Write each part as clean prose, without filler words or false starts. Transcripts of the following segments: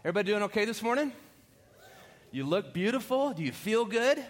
Everybody doing okay this morning? You look beautiful. Do you feel good?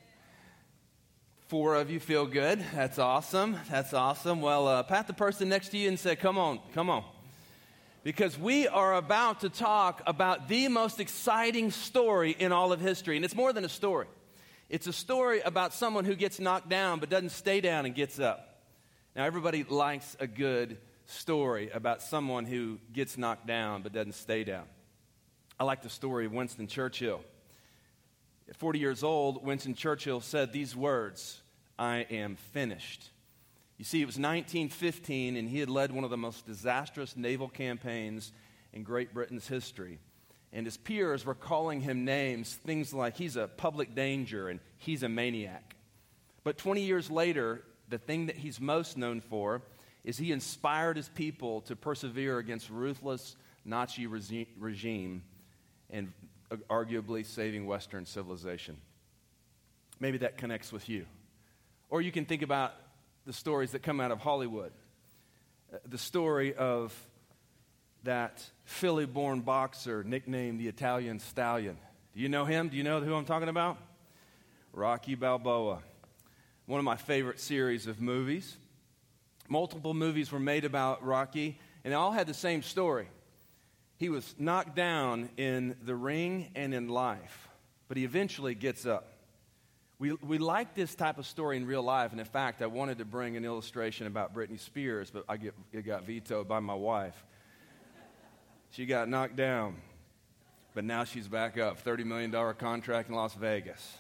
4 of you feel good. That's awesome. That's awesome. Well, pat the person next to you and say, come on, come on. Because we are about to talk about the most exciting story in all of history. And it's more than a story. It's a story about someone who gets knocked down but doesn't stay down and gets up. Now, everybody likes a good story about someone who gets knocked down but doesn't stay down. I like the story of Winston Churchill. At 40 years old, Winston Churchill said these words, "I am finished." You see, it was 1915, and he had led one of the most disastrous naval campaigns in Great Britain's history. And his peers were calling him names, things like he's a public danger and he's a maniac. But 20 years later, the thing that he's most known for is he inspired his people to persevere against ruthless Nazi regime and arguably saving Western civilization. Maybe that connects with you. Or you can think about the stories that come out of Hollywood. The story of that Philly-born boxer nicknamed the Italian Stallion. Do you know him? Do you know who I'm talking about? Rocky Balboa. One of my favorite series of movies. Multiple movies were made about Rocky, and they all had the same story. He was knocked down in the ring and in life, but he eventually gets up. We like this type of story in real life, and in fact, I wanted to bring an illustration about Britney Spears, but it got vetoed by my wife. She got knocked down, but now she's back up. $30 million contract in Las Vegas.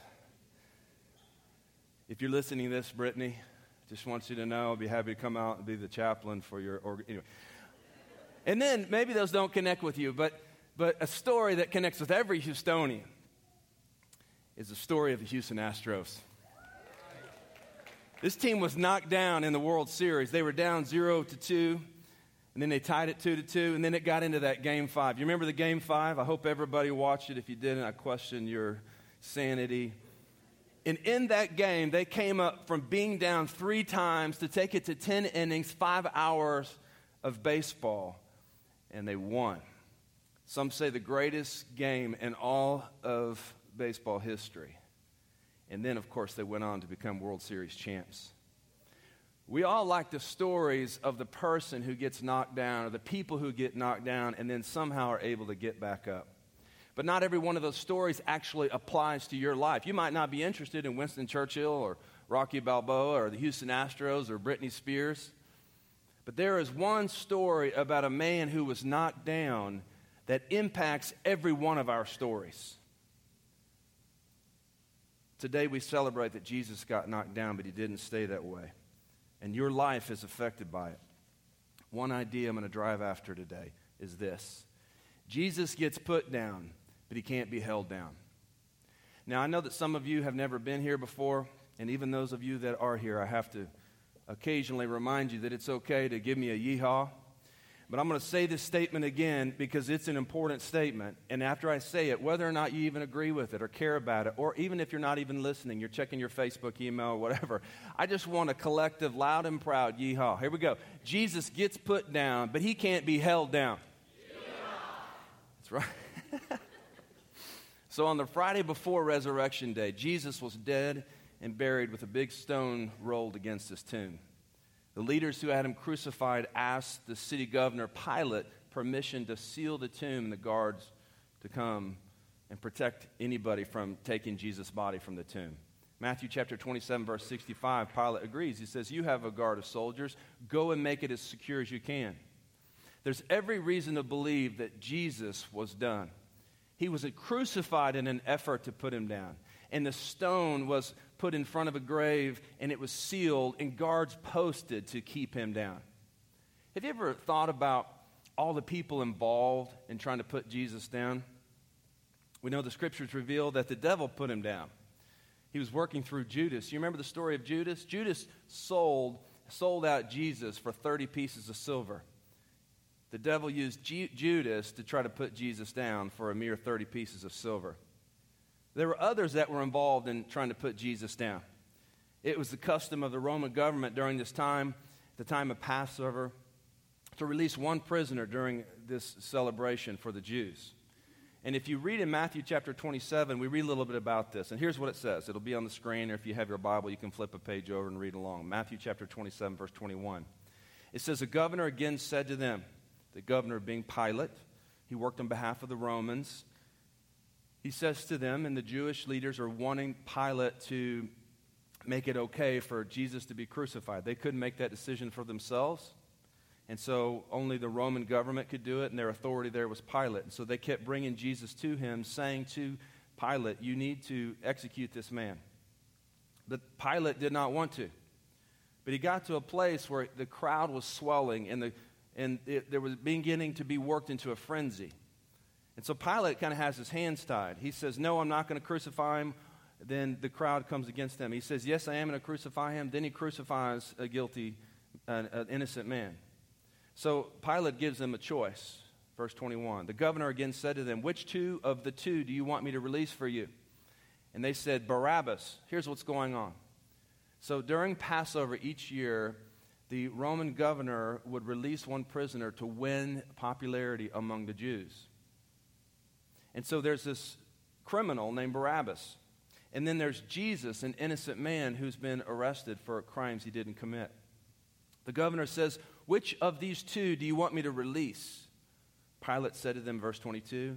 If you're listening to this, Britney, just want you to know I'll be happy to come out and be the chaplain for your anyway. And then maybe those don't connect with you, but a story that connects with every Houstonian is the story of the Houston Astros. This team was knocked down in the World Series. They were down 0-2, and then they tied it 2-2, and then it got into that Game 5. You remember the Game 5? I hope everybody watched it. If you didn't, I question your sanity. And in that game, they came up from being down 3 times to take it to 10 innings, 5 hours of baseball, and they won. Some say the greatest game in all of baseball history. And then, of course, they went on to become World Series champs. We all like the stories of the person who gets knocked down or the people who get knocked down and then somehow are able to get back up. But not every one of those stories actually applies to your life. You might not be interested in Winston Churchill or Rocky Balboa or the Houston Astros or Britney Spears. But there is one story about a man who was knocked down that impacts every one of our stories. Today we celebrate that Jesus got knocked down, but he didn't stay that way. And your life is affected by it. One idea I'm going to drive after today is this. Jesus gets put down, but he can't be held down. Now, I know that some of you have never been here before, and even those of you that are here, I have to occasionally remind you that it's okay to give me a yeehaw. But I'm going to say this statement again because it's an important statement. And after I say it, whether or not you even agree with it or care about it, or even if you're not even listening, you're checking your Facebook email or whatever, I just want a collective, loud and proud yeehaw. Here we go. Jesus gets put down, but he can't be held down. That's right. So on the Friday before Resurrection Day, Jesus was dead and buried with a big stone rolled against his tomb. The leaders who had him crucified asked the city governor, Pilate, permission to seal the tomb and the guards to come and protect anybody from taking Jesus' body from the tomb. Matthew chapter 27, verse 65, Pilate agrees. He says, you have a guard of soldiers. Go and make it as secure as you can. There's every reason to believe that Jesus was done. He was crucified in an effort to put him down. And the stone was put in front of a grave, and it was sealed, and guards posted to keep him down. Have you ever thought about all the people involved in trying to put Jesus down? We know the scriptures reveal that the devil put him down. He was working through Judas. You remember the story of Judas? Judas sold out Jesus for 30 pieces of silver. The devil used Judas to try to put Jesus down for a mere 30 pieces of silver. There were others that were involved in trying to put Jesus down. It was the custom of the Roman government during this time, the time of Passover, to release one prisoner during this celebration for the Jews. And if you read in Matthew chapter 27, we read a little bit about this. And here's what it says. It'll be on the screen, or if you have your Bible, you can flip a page over and read along. Matthew chapter 27, verse 21. It says, the governor again said to them, the governor being Pilate, he worked on behalf of the Romans. He says to them, and the Jewish leaders are wanting Pilate to make it okay for Jesus to be crucified. They couldn't make that decision for themselves. And so only the Roman government could do it, and their authority there was Pilate. And so they kept bringing Jesus to him, saying to Pilate, you need to execute this man. But Pilate did not want to. But he got to a place where the crowd was swelling, and there was beginning to be worked into a frenzy. And so Pilate kind of has his hands tied. He says, no, I'm not going to crucify him. Then the crowd comes against him. He says, yes, I am going to crucify him. Then he crucifies an innocent man. So Pilate gives them a choice. Verse 21. The governor again said to them, which two of the two do you want me to release for you? And they said, Barabbas. Here's what's going on. So during Passover each year, the Roman governor would release one prisoner to win popularity among the Jews. And so there's this criminal named Barabbas. And then there's Jesus, an innocent man who's been arrested for crimes he didn't commit. The governor says, which of these two do you want me to release? Pilate said to them, verse 22,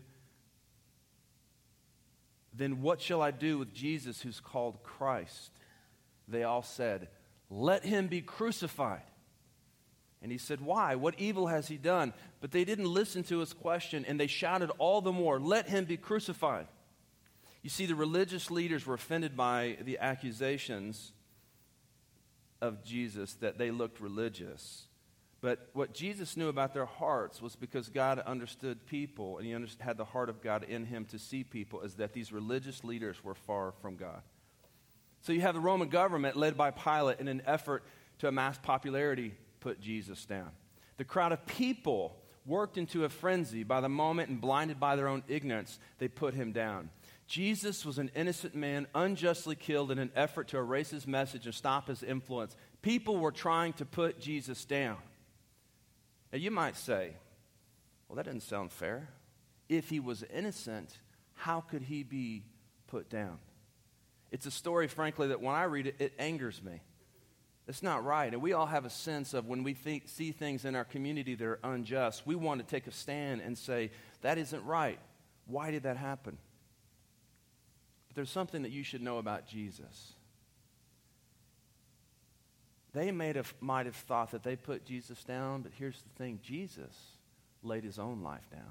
then what shall I do with Jesus who's called Christ? They all said, let him be crucified. And he said, why? What evil has he done? But they didn't listen to his question, and they shouted all the more, let him be crucified. You see, the religious leaders were offended by the accusations of Jesus that they looked religious. But what Jesus knew about their hearts was because God understood people, and he had the heart of God in him to see people, is that these religious leaders were far from God. So you have the Roman government led by Pilate in an effort to amass popularity, put Jesus down. The crowd of people worked into a frenzy by the moment, and blinded by their own ignorance, they put him down. Jesus was an innocent man unjustly killed in an effort to erase his message and stop his influence. People were trying to put Jesus down. Now you might say, well, that doesn't sound fair. If he was innocent, how could he be put down? It's a story, frankly, that when I read it, it angers me. It's not right. And we all have a sense of when we see things in our community that are unjust, we want to take a stand and say, that isn't right. Why did that happen? But there's something that you should know about Jesus. They might have thought that they put Jesus down, but here's the thing. Jesus laid his own life down.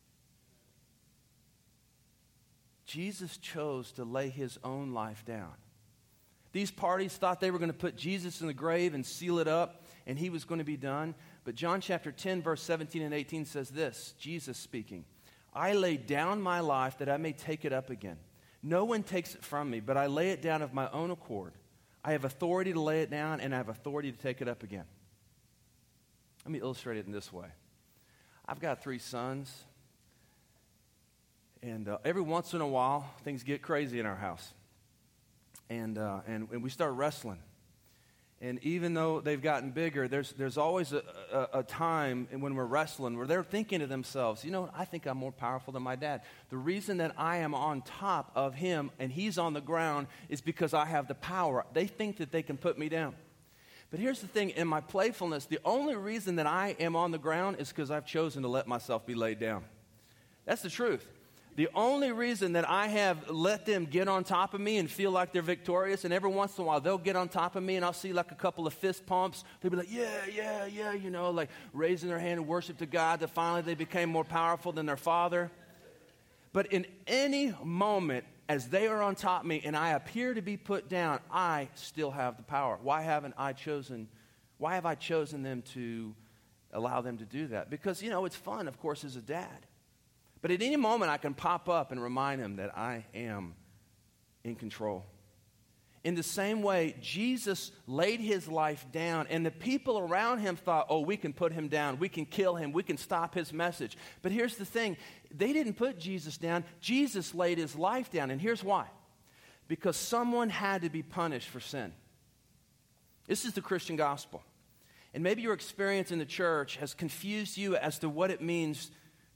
Jesus chose to lay his own life down. These parties thought they were going to put Jesus in the grave and seal it up, and he was going to be done. But John chapter 10, verse 17 and 18 says this, Jesus speaking, I lay down my life that I may take it up again. No one takes it from me, but I lay it down of my own accord. I have authority to lay it down, and I have authority to take it up again. Let me illustrate it in this way. I've got 3 sons, and every once in a while, things get crazy in our house. And we start wrestling. And even though they've gotten bigger, there's always a time when we're wrestling where they're thinking to themselves, you know, I think I'm more powerful than my dad. The reason that I am on top of him and he's on the ground is because I have the power. They think that they can put me down. But here's the thing, in my playfulness, the only reason that I am on the ground is because I've chosen to let myself be laid down. That's the truth. The only reason that I have let them get on top of me and feel like they're victorious, and every once in a while they'll get on top of me and I'll see like a couple of fist pumps. They'll be like, yeah, you know, like raising their hand in worship to God, that finally they became more powerful than their father. But in any moment, as they are on top of me and I appear to be put down, I still have the power. Why have I chosen them to allow them to do that? Because, you know, it's fun, of course, as a dad. But at any moment, I can pop up and remind him that I am in control. In the same way, Jesus laid his life down, and the people around him thought, oh, we can put him down, we can kill him, we can stop his message. But here's the thing. They didn't put Jesus down. Jesus laid his life down, and here's why. Because someone had to be punished for sin. This is the Christian gospel. And maybe your experience in the church has confused you as to what it means to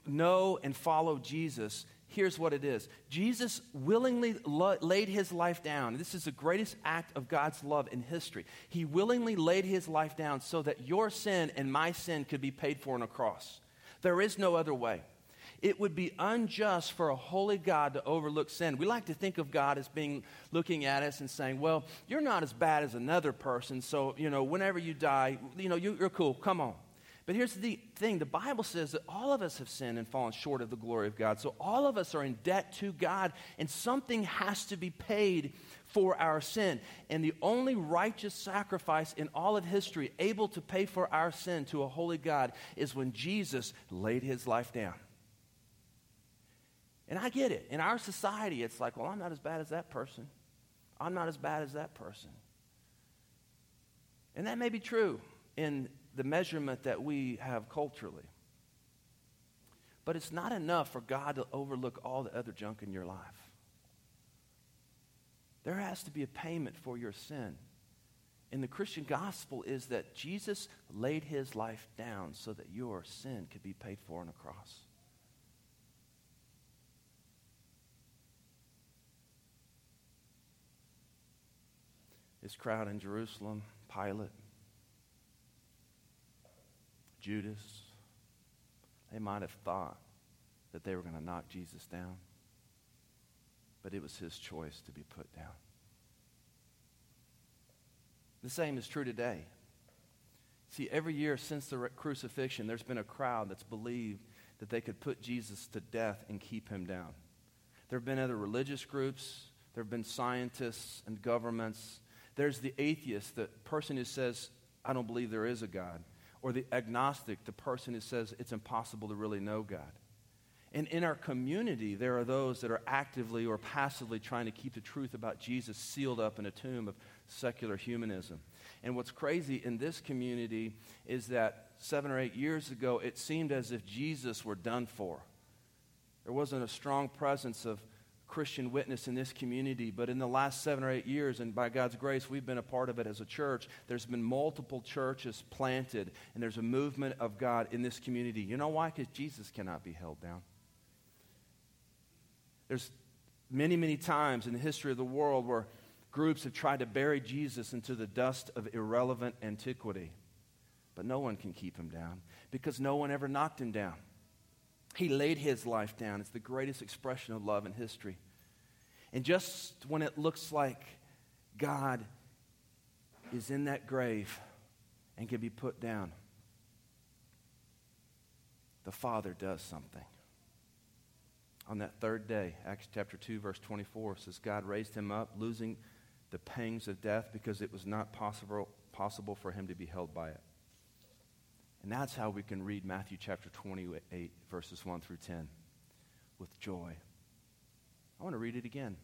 know and follow Jesus, here's what it is. Jesus willingly laid his life down. This is the greatest act of God's love in history. He willingly laid his life down so that your sin and my sin could be paid for on a cross. There is no other way. It would be unjust for a holy God to overlook sin. We like to think of God as looking at us and saying, well, you're not as bad as another person, so, whenever you die, you're cool, come on. But here's the thing. The Bible says that all of us have sinned and fallen short of the glory of God. So all of us are in debt to God, and something has to be paid for our sin. And the only righteous sacrifice in all of history able to pay for our sin to a holy God is when Jesus laid his life down. And I get it. In our society, it's like, well, I'm not as bad as that person. I'm not as bad as that person. And that may be true in the measurement that we have culturally. But it's not enough for God to overlook all the other junk in your life. There has to be a payment for your sin. And the Christian gospel is that Jesus laid his life down so that your sin could be paid for on a cross. This crowd in Jerusalem, Pilate, Judas, they might have thought that they were going to knock Jesus down, but it was his choice to be put down. The same is true today. See, every year since the crucifixion, there's been a crowd that's believed that they could put Jesus to death and keep him down. There have been other religious groups. There have been scientists and governments. There's the atheist, the person who says, I don't believe there is a God. Or the agnostic, the person who says it's impossible to really know God. And in our community, there are those that are actively or passively trying to keep the truth about Jesus sealed up in a tomb of secular humanism. And what's crazy in this community is that 7 or 8 years ago, it seemed as if Jesus were done for. There wasn't a strong presence of Christian witness in this community, but in the last 7 or 8 years, and by God's grace, we've been a part of it as a church, there's been multiple churches planted, and there's a movement of God in this community. You know why? Because Jesus cannot be held down. There's many, many times in the history of the world where groups have tried to bury Jesus into the dust of irrelevant antiquity, but no one can keep him down because no one ever knocked him down. He laid his life down. It's the greatest expression of love in history. And just when it looks like God is in that grave and can be put down, the Father does something. On that third day, Acts chapter 2, verse 24 says, God raised him up, losing the pangs of death because it was not possible for him to be held by it. And that's how we can read Matthew chapter 28, verses 1 through 10, with joy. I want to read it again.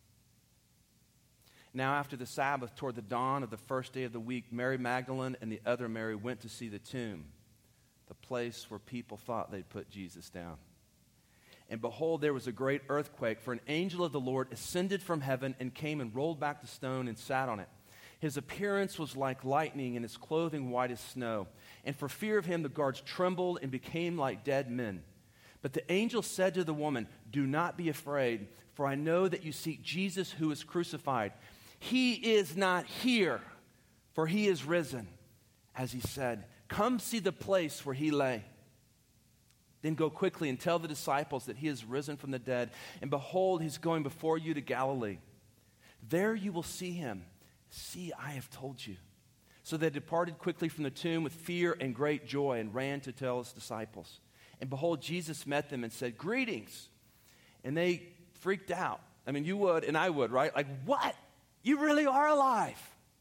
Now after the Sabbath, toward the dawn of the first day of the week, Mary Magdalene and the other Mary went to see the tomb, the place where people thought they'd put Jesus down. And behold, there was a great earthquake, for an angel of the Lord ascended from heaven and came and rolled back the stone and sat on it. His appearance was like lightning, and his clothing white as snow. And for fear of him, the guards trembled and became like dead men. But the angel said to the woman, do not be afraid, for I know that you seek Jesus who is crucified. He is not here, for he is risen. As he said, come see the place where he lay. Then go quickly and tell the disciples that he is risen from the dead. And behold, he's going before you to Galilee. There you will see him. See, I have told you. So they departed quickly from the tomb with fear and great joy and ran to tell his disciples. And behold, Jesus met them and said, greetings. And they freaked out. I mean, you would and I would, right? Like, what? You really are alive.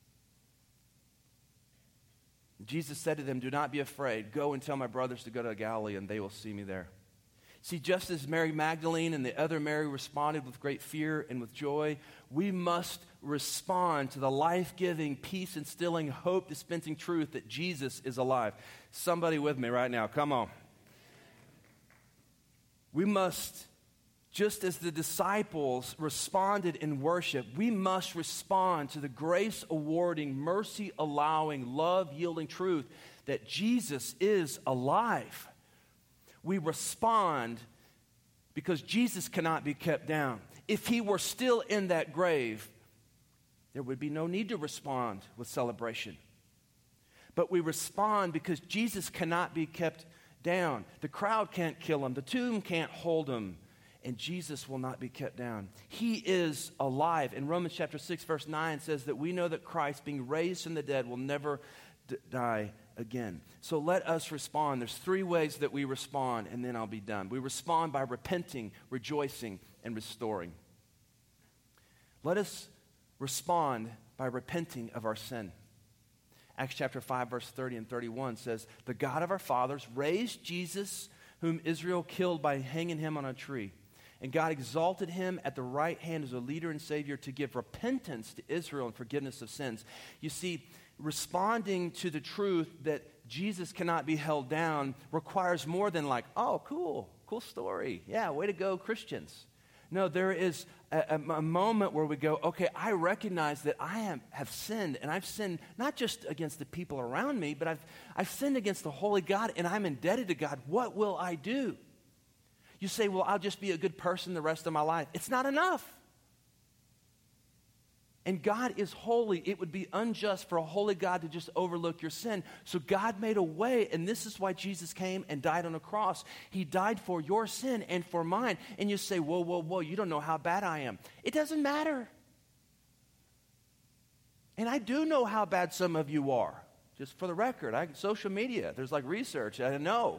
Jesus said to them, do not be afraid. Go and tell my brothers to go to Galilee, and they will see me there. See, just as Mary Magdalene and the other Mary responded with great fear and with joy, we must respond to the life-giving, peace-instilling, hope-dispensing truth that Jesus is alive. Somebody with me right now, come on. We must, just as the disciples responded in worship, we must respond to the grace-awarding, mercy-allowing, love-yielding truth that Jesus is alive. We respond because Jesus cannot be kept down. If he were still in that grave, there would be no need to respond with celebration. But we respond because Jesus cannot be kept down. The crowd can't kill him. The tomb can't hold him. And Jesus will not be kept down. He is alive. In Romans chapter 6, verse 9 says that we know that Christ, being raised from the dead, will never die again. So let us respond. There's 3 ways that we respond, and then I'll be done. We respond by repenting, rejoicing, and restoring. Let us respond by repenting of our sin. Acts chapter 5, verse 30 and 31 says, the God of our fathers raised Jesus, whom Israel killed by hanging him on a tree. And God exalted him at the right hand as a leader and Savior to give repentance to Israel and forgiveness of sins. You see, responding to the truth that Jesus cannot be held down requires more than like, oh, cool story. Yeah, way to go, Christians. No, there is a moment where we go, okay, I recognize that I have sinned, and I've sinned not just against the people around me, but I've sinned against the holy God, and I'm indebted to God. What will I do? You say, well, I'll just be a good person the rest of my life. It's not enough. And God is holy. It would be unjust for a holy God to just overlook your sin. So God made a way, and this is why Jesus came and died on a cross. He died for your sin and for mine. And you say, whoa, you don't know how bad I am. It doesn't matter. And I do know how bad some of you are. Just for the record, social media, there's like research, I know.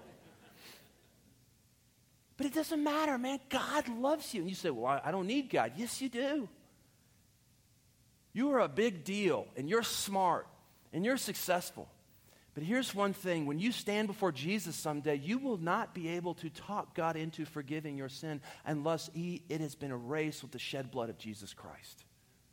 But it doesn't matter, man. God loves you. And you say, well, I don't need God. Yes, you do. You are a big deal, and you're smart, and you're successful. But here's one thing. When you stand before Jesus someday, you will not be able to talk God into forgiving your sin unless it has been erased with the shed blood of Jesus Christ.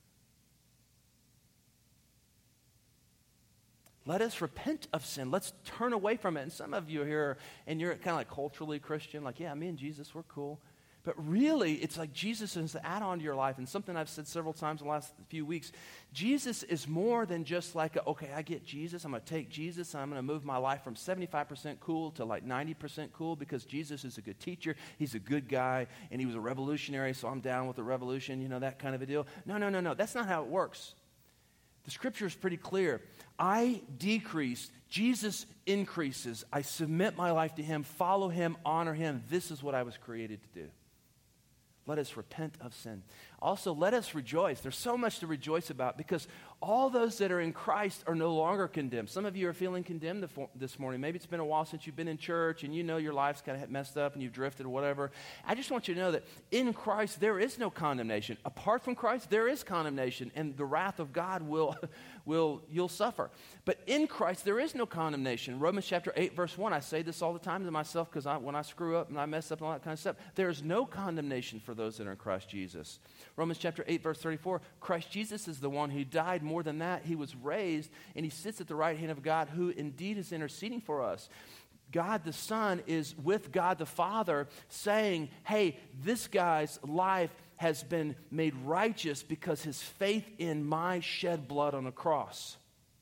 Let us repent of sin. Let's turn away from it. And some of you here, and you're kind of like culturally Christian, like, yeah, me and Jesus, we're cool. But really, it's like Jesus is an add-on to your life. And something I've said several times in the last few weeks, Jesus is more than just like, okay, I get Jesus. I'm going to take Jesus, and I'm going to move my life from 75% cool to like 90% cool because Jesus is a good teacher. He's a good guy, and he was a revolutionary, so I'm down with the revolution, that kind of a deal. No. That's not how it works. The scripture is pretty clear. I decrease, Jesus increases. I submit my life to him, follow him, honor him. This is what I was created to do. Let us repent of sin. Also, let us rejoice. There's so much to rejoice about because all those that are in Christ are no longer condemned. Some of you are feeling condemned this morning. Maybe it's been a while since you've been in church and you know your life's kind of messed up and you've drifted or whatever. I just want you to know that in Christ there is no condemnation. Apart from Christ, there is condemnation, and the wrath of God you'll suffer. But in Christ, there is no condemnation. Romans chapter 8, verse 1, I say this all the time to myself because when I screw up and I mess up and all that kind of stuff, there is no condemnation for those that are in Christ Jesus. Romans chapter 8, verse 34, Christ Jesus is the one who died. More than that, he was raised, and he sits at the right hand of God, who indeed is interceding for us. God the Son is with God the Father saying, hey, this guy's life has been made righteous because his faith in my shed blood on a cross.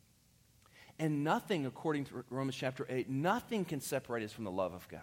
And nothing, according to Romans chapter 8, nothing can separate us from the love of God.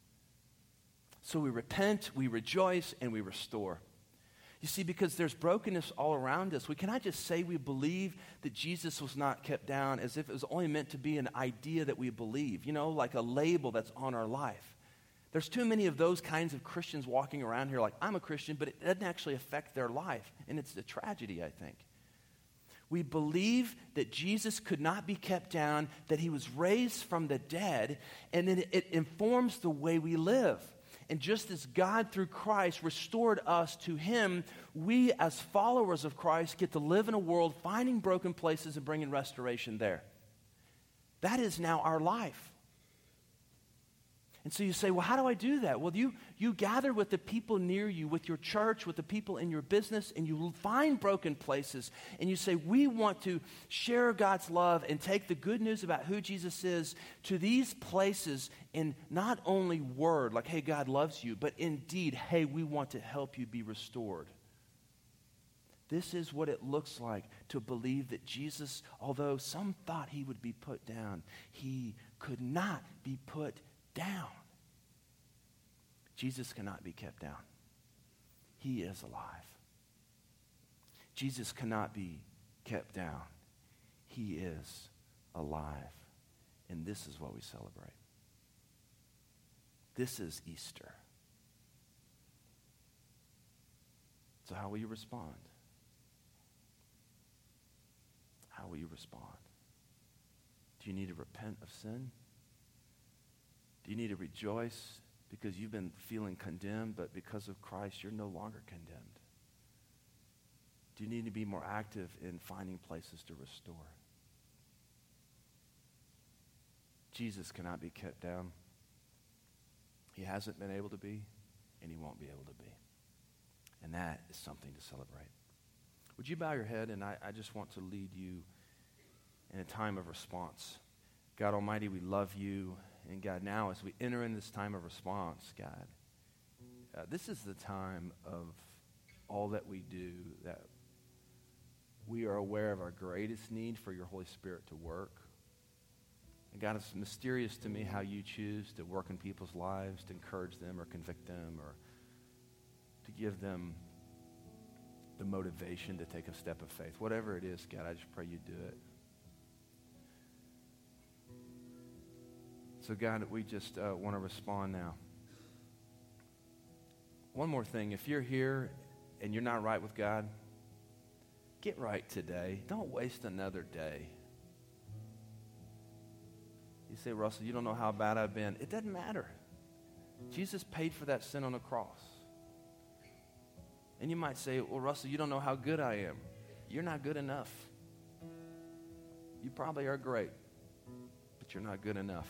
So we repent, we rejoice, and we restore. You see, because there's brokenness all around us, we cannot just say we believe that Jesus was not kept down as if it was only meant to be an idea that we believe, like a label that's on our life. There's too many of those kinds of Christians walking around here like, I'm a Christian, but it doesn't actually affect their life. And it's a tragedy, I think. We believe that Jesus could not be kept down, that he was raised from the dead, and then it informs the way we live. And just as God, through Christ, restored us to him, we as followers of Christ get to live in a world finding broken places and bringing restoration there. That is now our life. And so you say, well, how do I do that? Well, you gather with the people near you, with your church, with the people in your business, and you find broken places, and you say, we want to share God's love and take the good news about who Jesus is to these places in not only word, like, hey, God loves you, but indeed, hey, we want to help you be restored. This is what it looks like to believe that Jesus, although some thought he would be put down, he could not be put down. Jesus cannot be kept down. He is alive. Jesus cannot be kept down. He is alive. And this is what we celebrate. This is Easter. So how will you respond? How will you respond? Do you need to repent of sin? Do you need to rejoice because you've been feeling condemned, but because of Christ, you're no longer condemned? Do you need to be more active in finding places to restore? Jesus cannot be kept down. He hasn't been able to be, and he won't be able to be. And that is something to celebrate. Would you bow your head, and I just want to lead you in a time of response. God Almighty, we love you. And God, now as we enter in this time of response, God, this is the time of all that we do, that we are aware of our greatest need for your Holy Spirit to work. And God, it's mysterious to me how you choose to work in people's lives, to encourage them or convict them or to give them the motivation to take a step of faith. Whatever it is, God, I just pray you do it. So God, we just want to respond now. One more thing. If you're here and you're not right with God, get right today. Don't waste another day. You say, Russell, you don't know how bad I've been. It doesn't matter. Jesus paid for that sin on the cross. And you might say, well, Russell, you don't know how good I am. You're not good enough. You probably are great, but you're not good enough.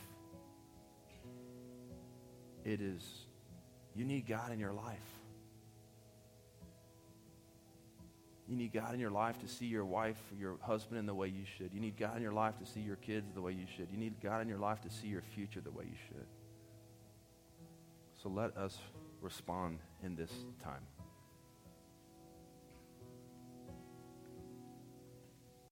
It is, you need God in your life. You need God in your life to see your wife or your husband in the way you should. You need God in your life to see your kids the way you should. You need God in your life to see your future the way you should. So let us respond in this time.